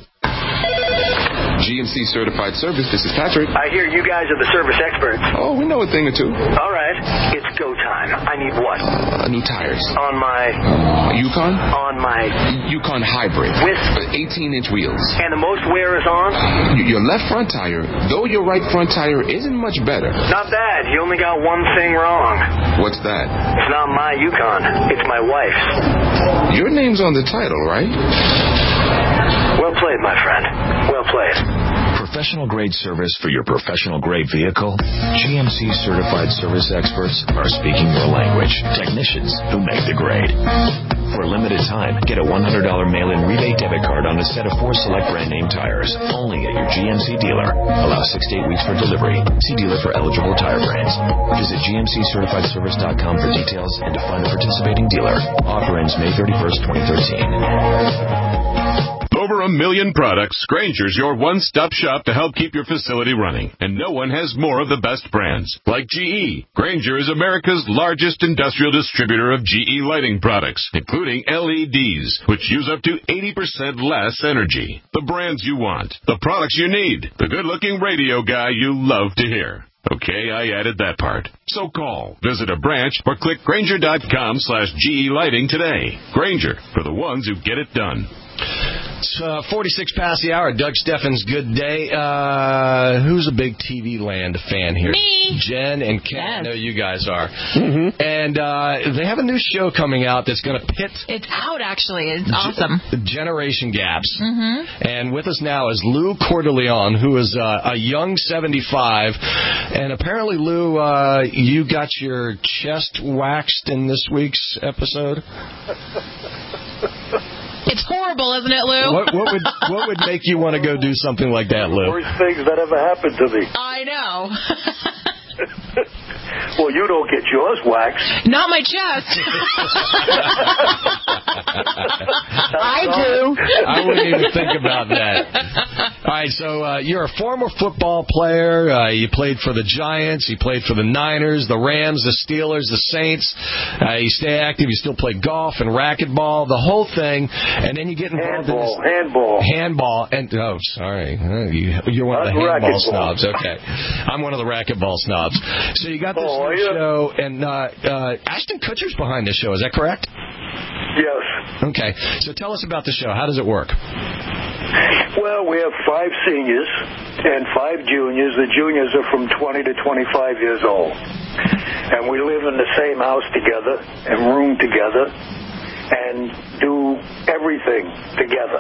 G M C Certified Service, this is Patrick. I hear you guys are the service experts. Oh, we know a thing or two. All right, it's go time. I need what? Uh, new tires. On my... Uh, Yukon? On my... Yukon Hybrid. With? eighteen-inch wheels. And the most wear is on? Uh, your left front tire, though your right front tire isn't much better. Not bad. You only got one thing wrong. What's that? It's not my Yukon. It's my wife's. Your name's on the title, right? Well played, my friend. Well played. Professional grade service for your professional grade vehicle? G M C certified service experts are speaking your language. Technicians who make the grade. For a limited time, get a one hundred dollars mail-in rebate debit card on a set of four select brand name tires. Only at your G M C dealer. Allow six to eight weeks for delivery. See dealer for eligible tire brands. Visit G M C certified service dot com for details and to find a participating dealer. Offer ends May thirty-first, twenty thirteen. over a million products, Grainger's your one-stop shop to help keep your facility running. And no one has more of the best brands. Like G E. Grainger is America's largest industrial distributor of G E lighting products, including L E Ds, which use up to eighty percent less energy. The brands you want. The products you need. The good-looking radio guy you love to hear. Okay, I added that part. So call, visit a branch, or click Grainger.com slash GE Lighting today. Grainger, for the ones who get it done. It's uh, forty-six past the hour. Doug Steffens, good day. Uh, who's a big T V Land fan here? Me. Jen and Ken. Yes. I know you guys are. Mm-hmm. And uh, they have a new show coming out that's going to pit... It's out, actually. It's awesome. G- generation gaps. Mm-hmm. And with us now is Lou Cordeleon, who is uh, a young seventy-five. And apparently, Lou, uh, you got your chest waxed in this week's episode? It's horrible, isn't it, Lou? What, what would what would make you want to go do something like that, Lou? Worst things that ever happened to me. I know. Well, you don't get yours waxed. Not my chest. I do. I wouldn't even think about that. All right, so uh, you're a former football player. Uh, you played for the Giants. You played for the Niners, the Rams, the Steelers, the Saints. Uh, you stay active. You still play golf and racquetball, the whole thing. And then you get involved handball, in this... Handball. Handball. And, oh, sorry. Uh, you, you're one of the handball snobs. Okay. I'm one of the racquetball snobs. So you got this oh, new show, and uh, uh, Ashton Kutcher's behind this show. Is that correct? Yes. Okay. So tell us about the show. How does it work? Well, we have five seniors and five juniors. The juniors are from twenty to twenty-five years old. And we live in the same house together and room together and do everything together.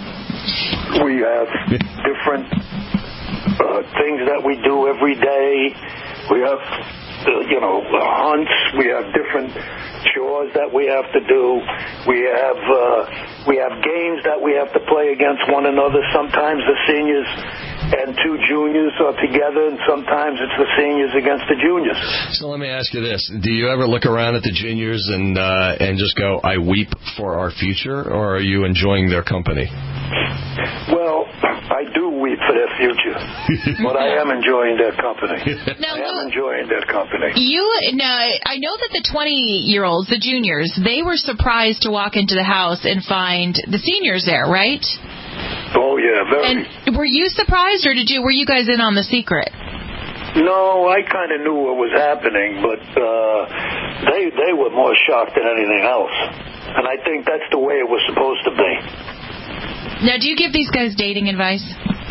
We have different uh, things that we do every day. We have, uh, you know, hunts. We have different chores that we have to do. We have uh, we have games that we have to play against one another. Sometimes the seniors and two juniors are together, and sometimes it's the seniors against the juniors. So let me ask you this: do you ever look around at the juniors and uh, and just go, "I weep for our future," or are you enjoying their company? Well, I do weep for their future, but I am enjoying their company. Now, I am enjoying their company. You now, I know that the twenty-year-olds, the juniors, they were surprised to walk into the house and find the seniors there, right? Oh yeah, very. And were you surprised, or did you were you guys in on the secret? No, I kind of knew what was happening, but uh, they they were more shocked than anything else, and I think that's the way it was supposed to be. Now, do you give these guys dating advice?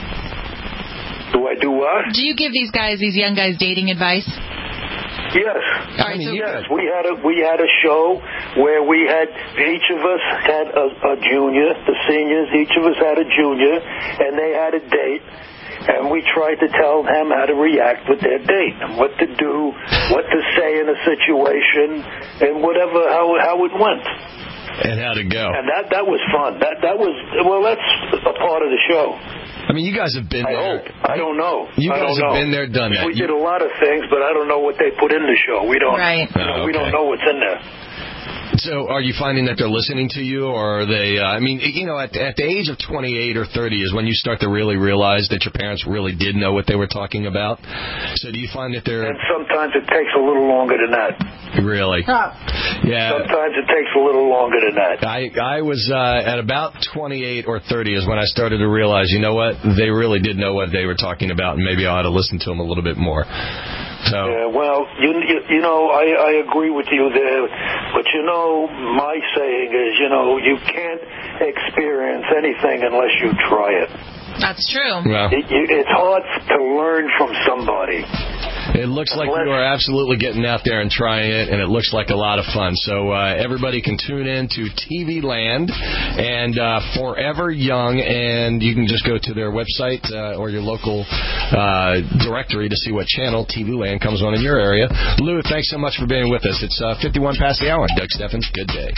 Do I do what? Do you give these guys, these young guys, dating advice? Yes. All right, so yes, we had a we had a show where we had each of us had a, a junior, the seniors, each of us had a junior, and they had a date, and we tried to tell them how to react with their date and what to do, what to say in a situation, and whatever how how it went. And how to go. And that that was fun. That that was well. That's a part of the show. I mean, you guys have been I there. hope. I don't know. You I guys don't have know. been there, done that. We You- did a lot of things, but I don't know what they put in the show. We don't. Right. You know, Oh, We don't okay. know what's in there. So are you finding that they're listening to you, or are they, uh, I mean, you know, at, at the age of twenty-eight or thirty is when you start to really realize that your parents really did know what they were talking about. So do you find that they're... And sometimes it takes a little longer than that. Really? Yeah. Sometimes it takes a little longer than that. I, I was uh, at about twenty-eight or thirty is when I started to realize, you know what, they really did know what they were talking about, and maybe I ought to listen to them a little bit more. So. Yeah, well, you, you you know, I, I agree with you there, but you know, my saying is, you know, you can't experience anything unless you try it. That's true. Yeah. It, you, it's hard to learn from somebody. It looks like you are absolutely getting out there and trying it, and it looks like a lot of fun. So uh, everybody can tune in to T V Land and uh, Forever Young, and you can just go to their website uh, or your local uh, directory to see what channel T V Land comes on in your area. Lou, thanks so much for being with us. It's uh, fifty-one past the hour. Doug Steffens, good day.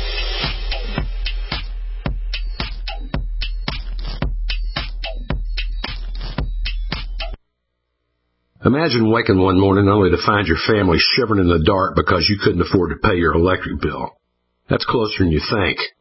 Imagine waking one morning only to find your family shivering in the dark because you couldn't afford to pay your electric bill. That's closer than you think.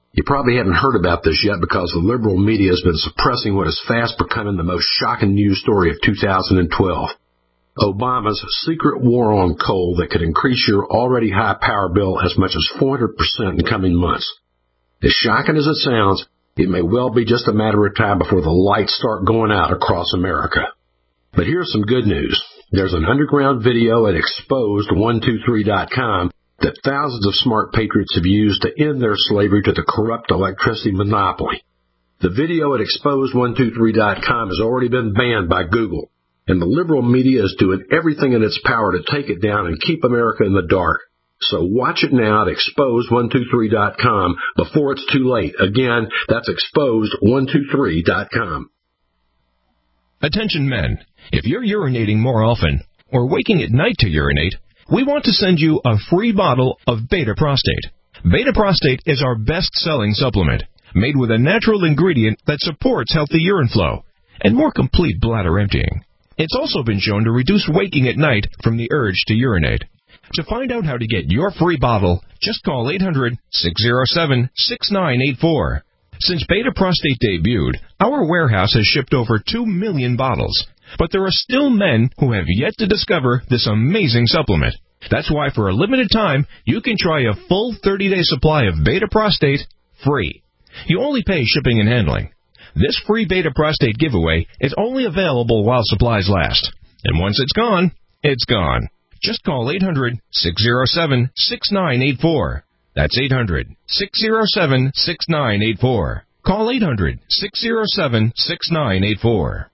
You probably haven't heard about this yet because the liberal media has been suppressing what is fast becoming the most shocking news story of two thousand twelve. Obama's secret war on coal that could increase your already high power bill as much as four hundred percent in coming months. As shocking as it sounds, it may well be just a matter of time before the lights start going out across America. But here's some good news. There's an underground video at exposed one two three dot com that thousands of smart patriots have used to end their slavery to the corrupt electricity monopoly. The video at exposed one two three dot com has already been banned by Google, and the liberal media is doing everything in its power to take it down and keep America in the dark. So watch it now at exposed one two three dot com before it's too late. Again, that's exposed one two three dot com. Attention men, if you're urinating more often or waking at night to urinate, we want to send you a free bottle of Beta Prostate. Beta Prostate is our best-selling supplement, made with a natural ingredient that supports healthy urine flow and more complete bladder emptying. It's also been shown to reduce waking at night from the urge to urinate. To find out how to get your free bottle, just call eight hundred, six oh seven, six nine eight four. Since Beta Prostate debuted, our warehouse has shipped over two million bottles. But there are still men who have yet to discover this amazing supplement. That's why for a limited time, you can try a full thirty-day supply of Beta Prostate free. You only pay shipping and handling. This free Beta Prostate giveaway is only available while supplies last. And once it's gone, it's gone. Just call eight hundred, six oh seven, six nine eight four. That's eight hundred, six oh seven, six nine eight four. Call eight hundred, six oh seven, six nine eight four.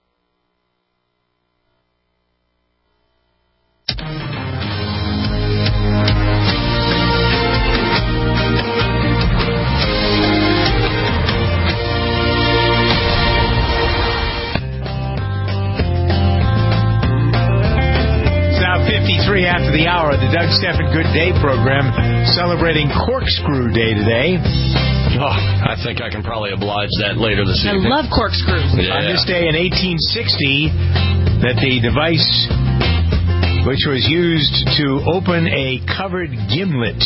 fifty-three after the hour, the Doug Stephan Good Day program, celebrating Corkscrew Day today. Oh, I think I can probably oblige that later this I evening. love corkscrews. Yeah. On this day in eighteen sixty, that the device which was used to open a covered gimlet.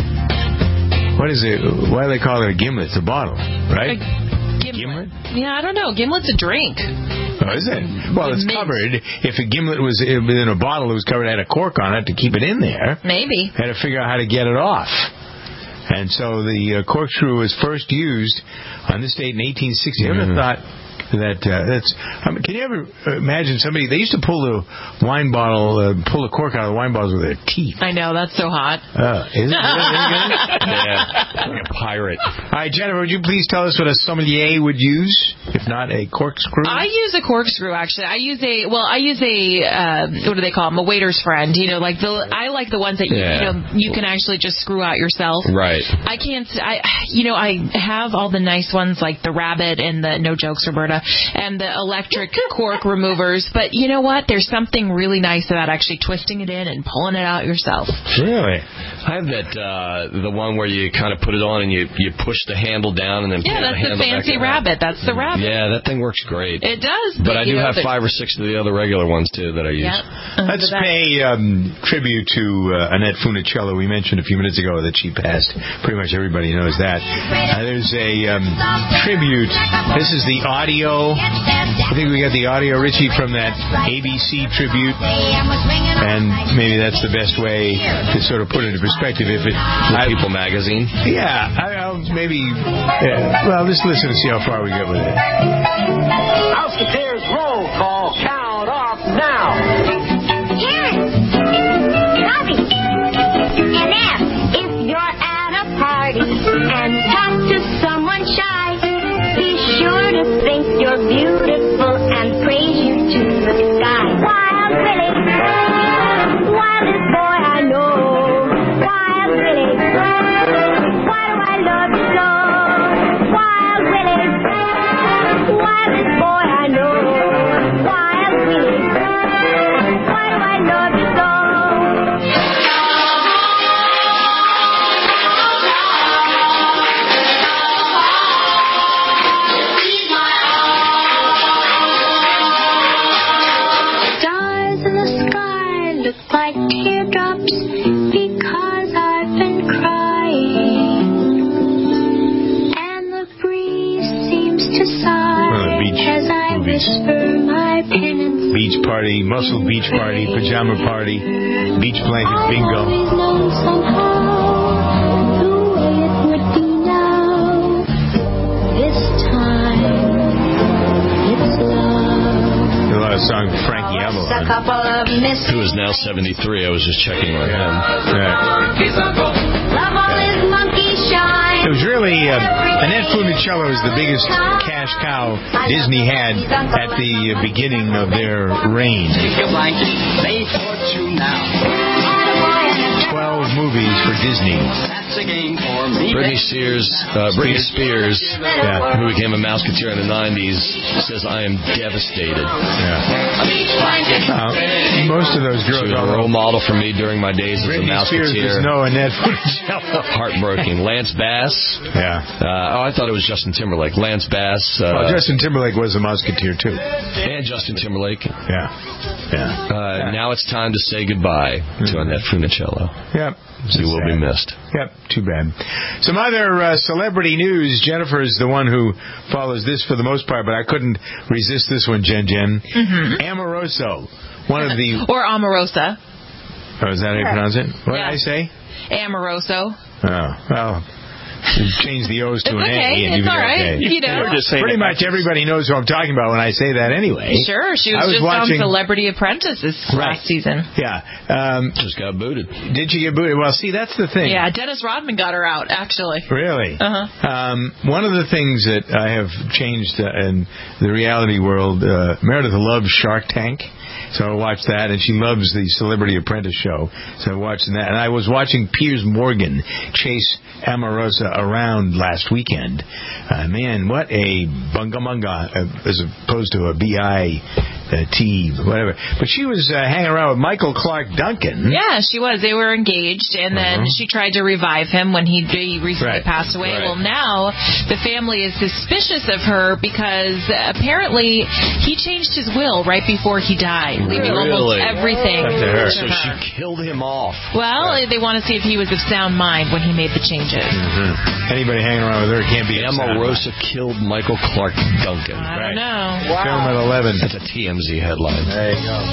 What is it? Why do they call it a gimlet? It's a bottle, right? A gimlet. gimlet? Yeah, I don't know. Gimlet's a drink. Oh, is it? Well, it's mint. Covered. If a gimlet was in a bottle, it was covered, had a cork on it to keep it in there. Maybe. Had to figure out how to get it off. And so the uh, corkscrew was first used on this date in eighteen sixty. Mm. I ever thought that uh, that's. I mean, can you ever imagine somebody? They used to pull the wine bottle, uh, pull the cork out of the wine bottles with their teeth. I know, that's so hot. Uh, is it? Yeah, like a pirate. All right, Jennifer, would you please tell us what a sommelier would use, if not a corkscrew? I use a corkscrew, actually. I use a well, I use a um, what do they call them? A waiter's friend. You know, like the I like the ones that you, yeah. you know you can actually just screw out yourself. Right. I can't. I you know I have all the nice ones like the rabbit and the no jokes, Roberta, and the electric cork removers. But you know what? There's something really nice about actually twisting it in and pulling it out yourself. Really? I have that uh, the one where you kind of put it on and you you push the handle down and then yeah, pull that's the handle the fancy back rabbit. That's the rabbit. Yeah, that thing works great. It does. But, but I do know, have five or six of the other regular ones too that I use. Yeah. Let's pay um, tribute to uh, Annette Funicello. We mentioned a few minutes ago that she passed. Pretty much everybody knows that. Uh, there's a um, tribute. This is the audio. I think we got the audio, Richie, from that A B C tribute. And maybe that's the best way to sort of put it into perspective. If it, I, People magazine. Yeah, I, I'll maybe. Yeah, well, let's listen and see how far we get with it. House of Cares roll call. Count off now. Karen, Robbie, Annette, if you're at a party and talk to someone shy, be sure to think you're beautiful and praise you to the sky. Wild Willie, wildest boy I know. Wild Willie, why do I love you so? Wild Willie, wildest boy the Muscle Beach Party, Pajama Party, Beach Blanket Bingo. A lot of songs with Frankie Avalon, who is now seventy-three. I was just checking on him. Right. It was really, uh, Annette Funicello is the biggest cash cow Disney had at the beginning of their reign. Twelve movies for Disney. Britney Spears, uh, Britney Spears, yeah. who became a Mouseketeer in the nineties, says, I am devastated. Yeah. Uh, most of those girls... She was a role model for me during my days as Britney a Mouseketeer. Spears was no Annette Funicello. Heartbroken. Lance Bass. Yeah. Uh, oh, I thought it was Justin Timberlake. Lance Bass. Uh, well, Justin Timberlake was a Musketeer, too. And Justin Timberlake. Yeah. Yeah. Uh, yeah. Now it's time to say goodbye mm-hmm. to Annette Funicello. Yep. She will be missed. Yep, too bad. Some other uh, celebrity news. Jennifer is the one who follows this for the most part, but I couldn't resist this one, Jen Jen. Mm-hmm. Amoroso, one of the... Or Omarosa. Oh, is that how you pronounce it? What yeah. did I say? Amoroso. Oh, well... Change the O's to it's an okay. A. And it's all okay. right. You know. Pretty much everybody knows who I'm talking about when I say that anyway. Sure. She was, was just watching... on Celebrity Apprentice this right. last season. Yeah. Um, just got booted. Did she get booted? Well, see, that's the thing. Yeah, Dennis Rodman got her out, actually. Really? Uh-huh. Um, one of the things that I have changed uh, in the reality world, uh, Meredith loves Shark Tank. So I watched that, and she loves the Celebrity Apprentice show. So I watched that. And I was watching Piers Morgan chase Amorosa around last weekend. Uh, man, what a bunga-munga, uh, as opposed to a B I T, whatever. But she was uh, hanging around with Michael Clark Duncan. Yeah, she was. They were engaged, and then uh-huh. she tried to revive him when he, he recently right. passed away. Right. Well, now the family is suspicious of her because apparently he changed his will right before he died, leaving really? almost everything to her. to so her. She killed him off. Well, right. they want to see if he was of sound mind when he made the changes. Mm-hmm. Anybody hanging around with her can't be Amorosa killed Michael Clark Duncan. I right. don't know. Wow. Film at eleven. That's a T M Z headline. There you go.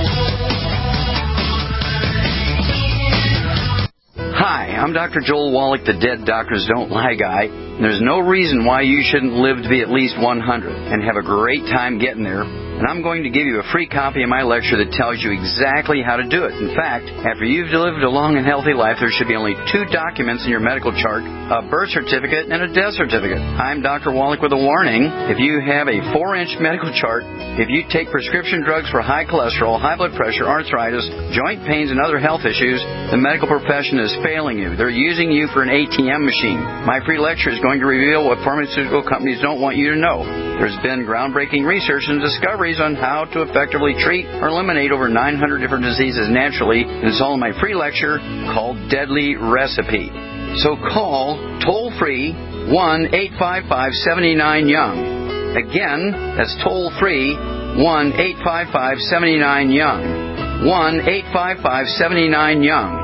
Hi, I'm Doctor Joel Wallach, the Dead Doctors Don't Lie guy. There's no reason why you shouldn't live to be at least one hundred and have a great time getting there. And I'm going to give you a free copy of my lecture that tells you exactly how to do it. In fact, after you've lived a long and healthy life, there should be only two documents in your medical chart, a birth certificate and a death certificate. I'm Doctor Wallach with a warning. If you have a four-inch medical chart, if you take prescription drugs for high cholesterol, high blood pressure, arthritis, joint pains, and other health issues, the medical profession is failing you. They're using you for an A T M machine. My free lecture is going to reveal what pharmaceutical companies don't want you to know. There's been groundbreaking research and discoveries on how to effectively treat or eliminate over nine hundred different diseases naturally, and it's all in my free lecture called Deadly Recipe. So call toll-free one eight five five, seven nine, young. Again, that's toll-free one eight five five, seven nine, young. one eight five five, seven nine, young.